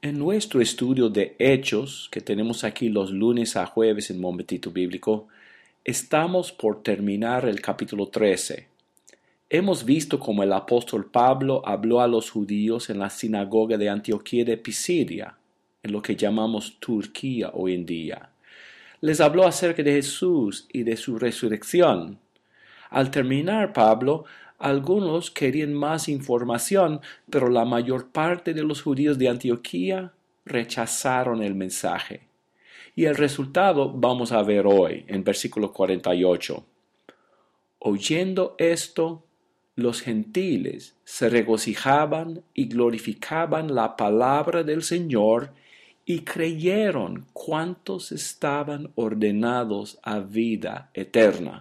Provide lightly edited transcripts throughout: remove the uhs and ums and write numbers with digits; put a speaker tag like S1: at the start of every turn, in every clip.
S1: En nuestro estudio de Hechos, que tenemos aquí los lunes a jueves en Momentito Bíblico, estamos por terminar el capítulo 13. Hemos visto cómo el apóstol Pablo habló a los judíos en la sinagoga de Antioquía de Pisidia, en lo que llamamos Turquía hoy en día. Les habló acerca de Jesús y de su resurrección. Al terminar Pablo, algunos querían más información, pero la mayor parte de los judíos de Antioquía rechazaron el mensaje. Y el resultado vamos a ver hoy, en versículo 48. Oyendo esto, los gentiles se regocijaban y glorificaban la palabra del Señor y creyeron cuantos estaban ordenados a vida eterna.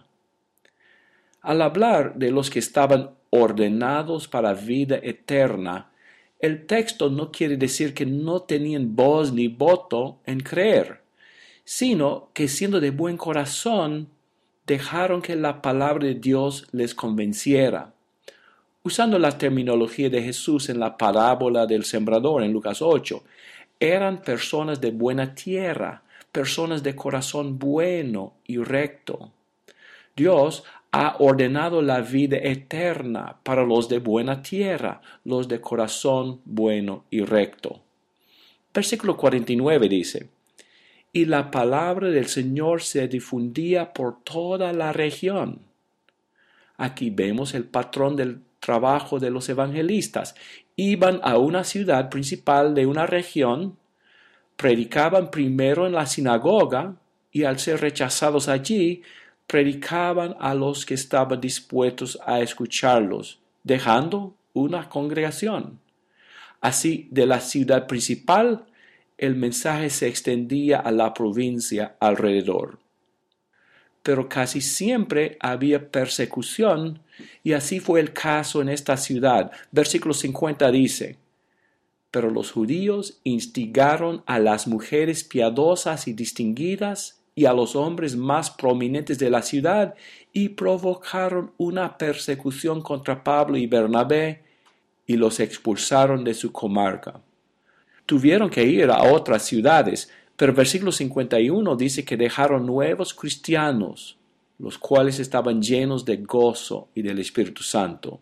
S1: Al hablar de los que estaban ordenados para vida eterna, el texto no quiere decir que no tenían voz ni voto en creer, sino que siendo de buen corazón, dejaron que la palabra de Dios les convenciera. Usando la terminología de Jesús en la parábola del sembrador en Lucas 8, eran personas de buena tierra, personas de corazón bueno y recto. Dios ha ordenado la vida eterna para los de buena tierra, los de corazón bueno y recto. Versículo 49 dice: Y la palabra del Señor se difundía por toda la región. Aquí vemos el patrón del trabajo de los evangelistas. Iban a una ciudad principal de una región, predicaban primero en la sinagoga y al ser rechazados allí, predicaban a los que estaban dispuestos a escucharlos, dejando una congregación. Así, de la ciudad principal, el mensaje se extendía a la provincia alrededor. Pero casi siempre había persecución, y así fue el caso en esta ciudad. Versículo 50 dice: Pero los judíos instigaron a las mujeres piadosas y distinguidas y a los hombres más prominentes de la ciudad y provocaron una persecución contra Pablo y Bernabé y los expulsaron de su comarca. Tuvieron que ir a otras ciudades, pero el versículo 51 dice que dejaron nuevos cristianos, los cuales estaban llenos de gozo y del Espíritu Santo.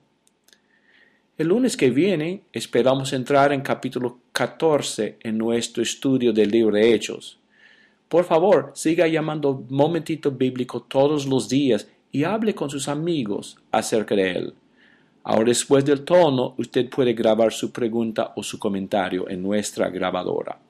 S1: El lunes que viene esperamos entrar en capítulo 14 en nuestro estudio del libro de Hechos. Por favor, siga llamando Momentito Bíblico todos los días y hable con sus amigos acerca de él. Ahora, después del tono, usted puede grabar su pregunta o su comentario en nuestra grabadora.